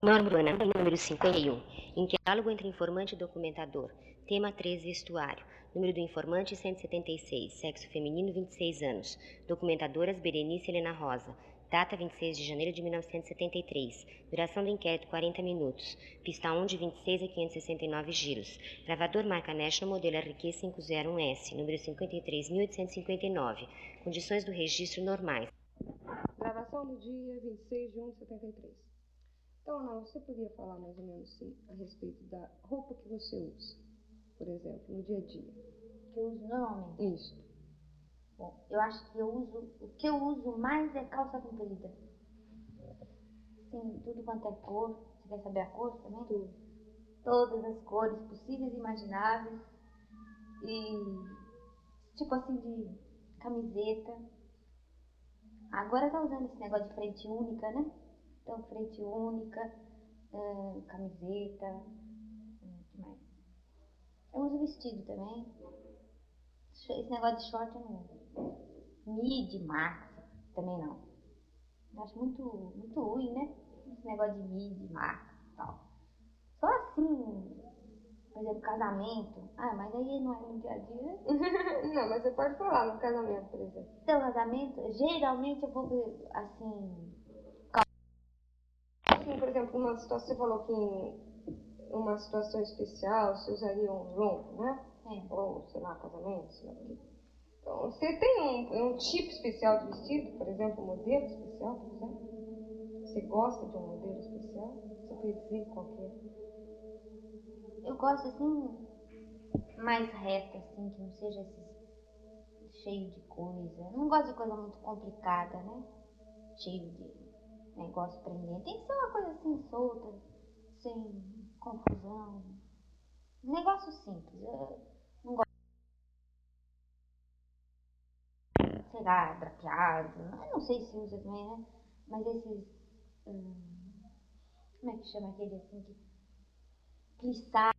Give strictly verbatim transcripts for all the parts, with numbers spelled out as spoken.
Norma urbana número cinquenta e um. Em diálogo entre informante e documentador. Tema três, vestuário. Número do informante cento e setenta e seis. Sexo feminino, vinte e seis anos. Documentadoras Berenice Helena Rosa. Data vinte e seis de janeiro de mil novecentos e setenta e três. Duração do inquérito quarenta minutos. Pista um de vinte e seis a quinhentos e sessenta e nove giros. Gravador marca National modelo R Q quinhentos e um S. Número cinquenta e três mil oitocentos e cinquenta e nove. Condições do registro normais. Gravação do dia vinte e seis de junho de setenta e três. Então, Ana, você podia falar mais ou menos sim, a respeito da roupa que você usa, por exemplo, no dia a dia? Que eu uso normalmente? Isso. Bom, eu acho que eu uso, o que eu uso mais é calça comprida. Sim, tudo quanto é cor. Você quer saber a cor também? Tudo. Todas as cores possíveis e imagináveis. E tipo assim de camiseta. Agora tá usando esse negócio de frente única, né? Então, frente única, hum, camiseta, hum, o que mais? Eu uso vestido também. Esse negócio de short eu não uso. Midi, maxi, também não. Eu acho muito, muito ruim, né? Esse negócio de midi, maxi e tal. Só assim, por exemplo, casamento. Ah, mas aí não é no dia a dia. Não, mas você pode falar no casamento, por exemplo. Então, casamento, geralmente eu vou ver, assim... Assim, por exemplo, uma situação, você falou que em uma situação especial você usaria um rombo, né? É. Ou, sei lá, casamento, sei lá o quê. Então, você tem um, um tipo especial de vestido, por exemplo, um modelo especial, por exemplo? Você gosta de um modelo especial? Você pode dizer qual que é? Eu gosto, assim, mais reto, assim, que não seja esses cheio de coisa. Eu não gosto de coisa muito complicada, né? Cheio de negócio prendente. Tem que ser uma coisa assim, solta, sem confusão. Um negócio simples. Eu não gosto. Sei lá, drapeado. Eu não sei se usa também, né? Mas esses. Hum, como é que chama aquele assim que. Plissado.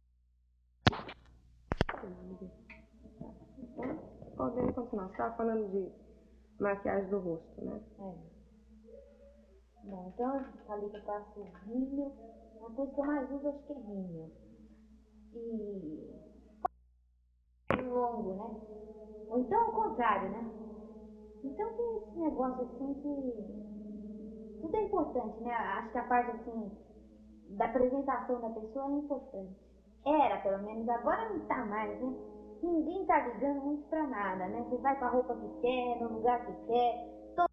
Então, podemos continuar. Você estava falando de maquiagem do rosto, né? É. Bom, então eu falei que eu faço rímel. A coisa que eu mais uso acho que é rímel. E. longo, né? Ou então o contrário, né? Então tem esse negócio assim que. Tudo é importante, né? Acho que a parte assim da apresentação da pessoa é importante. Era, pelo menos, agora não tá mais, né? Ninguém tá ligando muito pra nada, né? Você vai com a roupa que quer, no lugar que quer. Todo...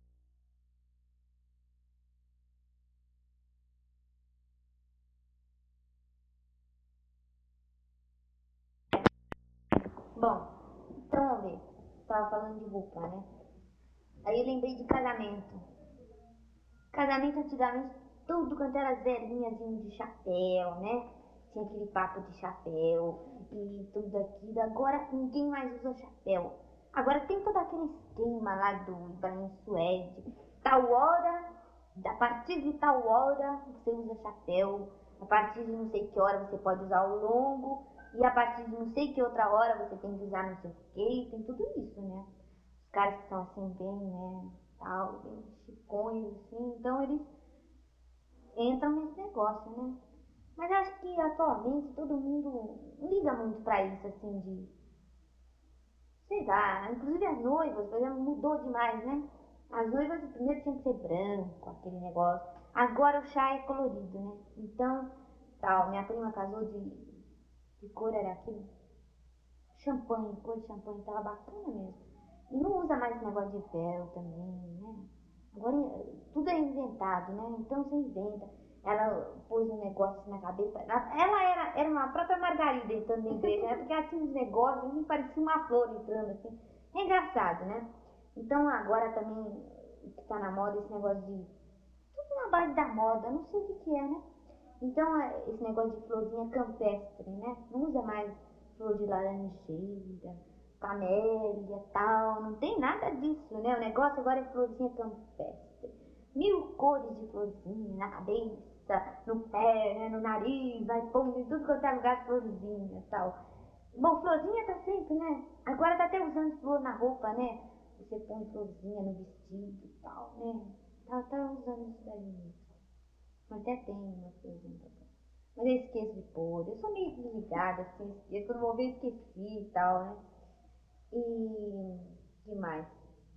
Bom, então vamos ver. Tava falando de roupa, né? Aí eu lembrei de casamento. Casamento antigamente, tudo quanto era velhinhas de chapéu, né? Tinha aquele papo de chapéu e tudo aquilo. Agora ninguém mais usa chapéu. Agora tem todo aquele esquema lá do Ibrahim Suede. Tal hora, a partir de tal hora você usa chapéu. A partir de não sei que hora você pode usar o longo. E a partir de não sei que outra hora você tem que usar não sei o que. Tem tudo isso, né? Os caras que são assim bem, né? Tal, bem chicões, assim. Então eles entram nesse negócio, né? Mas acho que atualmente todo mundo liga muito pra isso, assim, de... Sei lá, inclusive as noivas, por exemplo, mudou demais, né? As noivas primeiro tinha que ser branco, aquele negócio. Agora o chá é colorido, né? Então, tal, minha prima casou de... Que cor era aquilo? Champanhe, cor de champanhe, tava bacana mesmo. E não usa mais esse negócio de véu também, né? Agora tudo é inventado, né? Então você inventa. Ela pôs um negócio na cabeça. Ela era, era uma própria Margarida entrando na igreja, né? Porque ela tinha uns negócios, assim, parecia uma flor entrando assim. É engraçado, né? Então agora também que tá na moda esse negócio de. Tudo na base da moda, não sei o que, que é, né? Então esse negócio de florzinha campestre, né? Não usa mais flor de laranjeira, camélia, tal, não tem nada disso, né? O negócio agora é florzinha campestre. Mil cores de florzinha na cabeça, no pé, né? No nariz, vai pondo em tudo quanto é lugar florzinha e tal. Bom, florzinha tá sempre, né? Agora tá até usando flor na roupa, né? Você põe florzinha no vestido e tal, né? Tá, tá usando isso daí mesmo. Até tem umas coisinhas pra pôr. Mas eu esqueço de pôr. Eu sou meio desligada, assim, esqueço. Quando vou ver, esqueci e tal, né? E... que mais?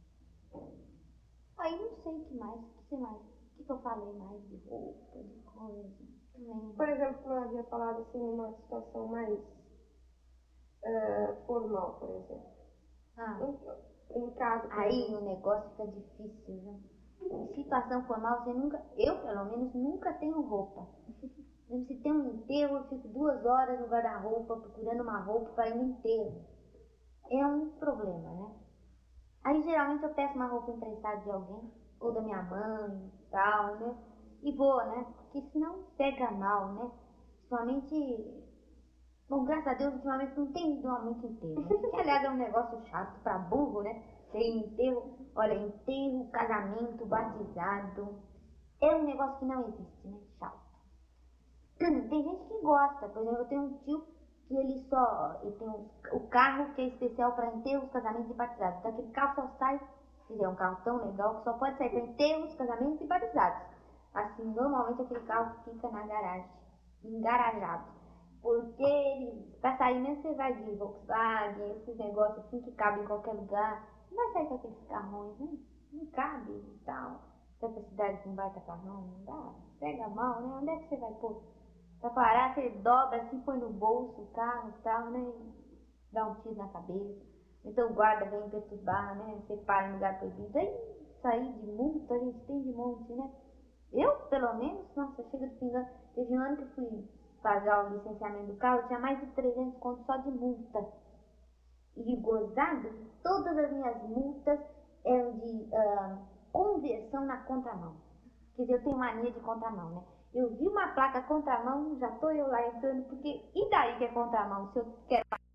Aí não sei o que mais. O que mais? O que, que eu falei mais de roupa, de coisa? Não. Por exemplo, como eu havia falado assim, numa situação mais uh, formal, por exemplo. Ah. Em, em casa, por Aí exemplo. o negócio fica difícil, né? Em situação formal, você nunca, eu pelo menos, nunca tenho roupa. Se tem um enterro, eu fico duas horas no guarda-roupa procurando uma roupa para ir no enterro. É um problema, né? Aí geralmente eu peço uma roupa emprestada de alguém, ou da minha mãe e tal, né? E vou, né? Porque senão pega mal, né? Principalmente. Bom, graças a Deus, ultimamente não tem ido a muito enterro, né? Que aliás é um negócio chato pra burro, né? Tem enterro, olha, enterro, casamento, batizado. É um negócio que não existe, né? Chato. Tem gente que gosta, por exemplo, eu tenho um tio que ele só. Ele tem um, o carro que é especial para enterros, casamentos e batizados. Então aquele carro só sai, se é um carro tão legal que só pode sair para enterros, casamentos e batizados. Assim, normalmente aquele carro fica na garagem, engarajado. Porque ele, pra sair mesmo você vai de Volkswagen, esses negócios assim que cabem em qualquer lugar. Não vai sair com aqueles carrões, né? Não cabe e tal. Essa cidade com baita carrão, não dá. Pega mal, né? Onde é que você vai pôr? Pra parar, você dobra assim, põe no bolso o carro e tal, né? E dá um tiro na cabeça. Então o guarda vem perturbar, né? Você para em lugar proibido. Aí sair de multa, a gente tem de monte, né? Eu, pelo menos, nossa, chega de pingando. Teve um ano que eu fui pagar o licenciamento do carro, eu tinha mais de trezentos contos só de multa. E gozado, todas as minhas multas eram de uh, conversão na contramão. Quer dizer, eu tenho mania de contramão, né? Eu vi uma placa contramão, já tô eu lá entrando, porque e daí que é contramão? Se eu quero